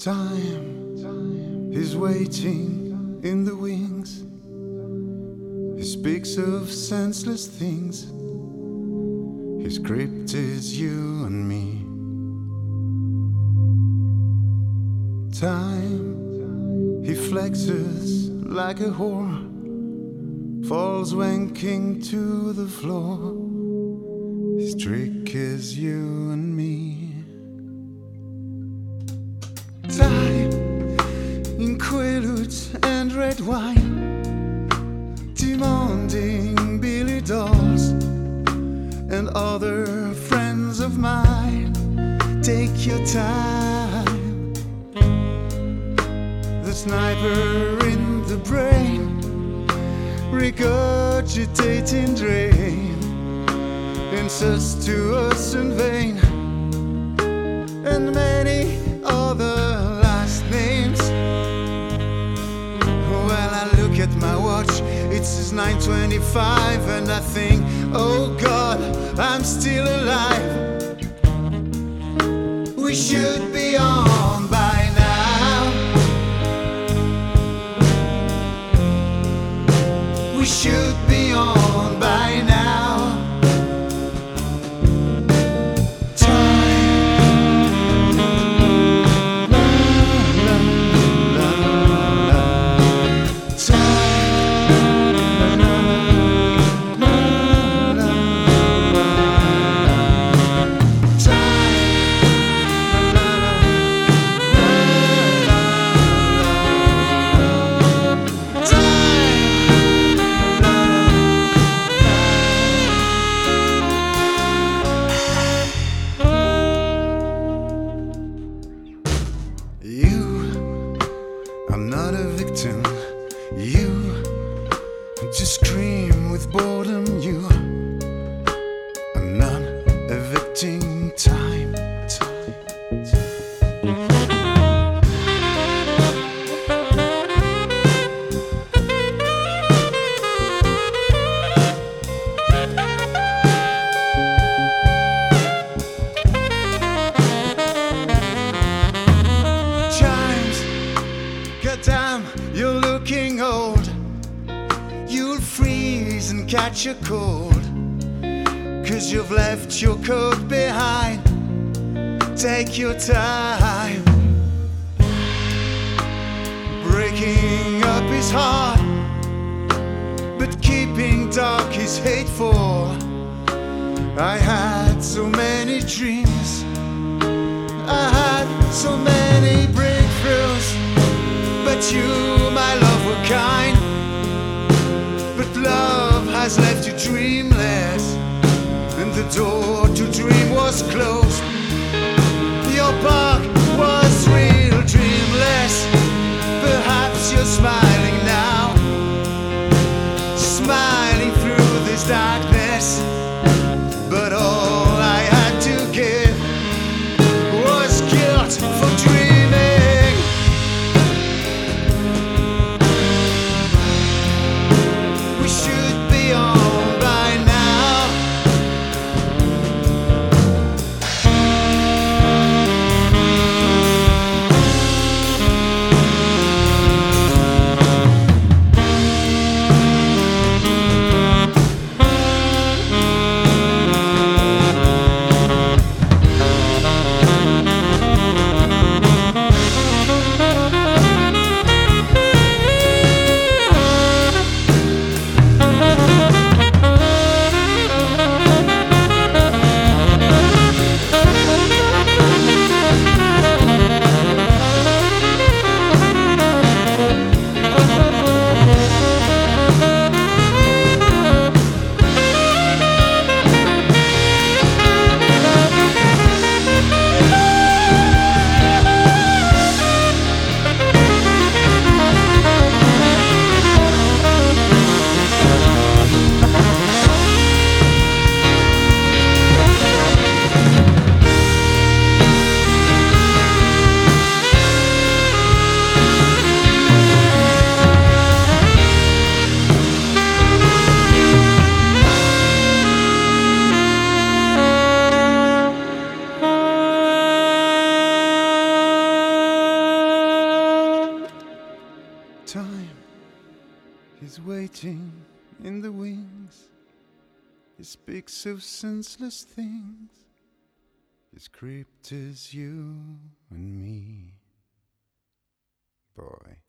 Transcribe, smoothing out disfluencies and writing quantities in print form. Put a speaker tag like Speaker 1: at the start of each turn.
Speaker 1: Time is waiting in the wings. He speaks of senseless things. His script is you and me. Time, he flexes like a whore, falls wanking to the floor. His trick is you and me. Time in quaaludes and red wine, demanding Billy dolls and other friends of mine. Take your time. The sniper in the brain, regurgitating drain, insists to us in vain, and many other last names. Well, I look at my watch, it says 9:25, and I think, oh God, I'm still alive. We should be on by now. We should be on by now. I'm not a victim. You just scream with boredom. You are not evicting time. Damn, you're looking old. You'll freeze and catch a cold, 'cause you've left your coat behind. Take your time. Breaking up is hard, but keeping dark is hateful. I had so many dreams, I had so many breakthroughs, but you, my love, were kind. But love has left you dreamless, and the door to dream was closed. Your park was real dreamless. Perhaps you're smiling now, smiling through this darkness. But all I had to give was guilt for dreaming. We should be on by now. He's waiting in the wings. He speaks of senseless things. His crypt is you and me. Boy.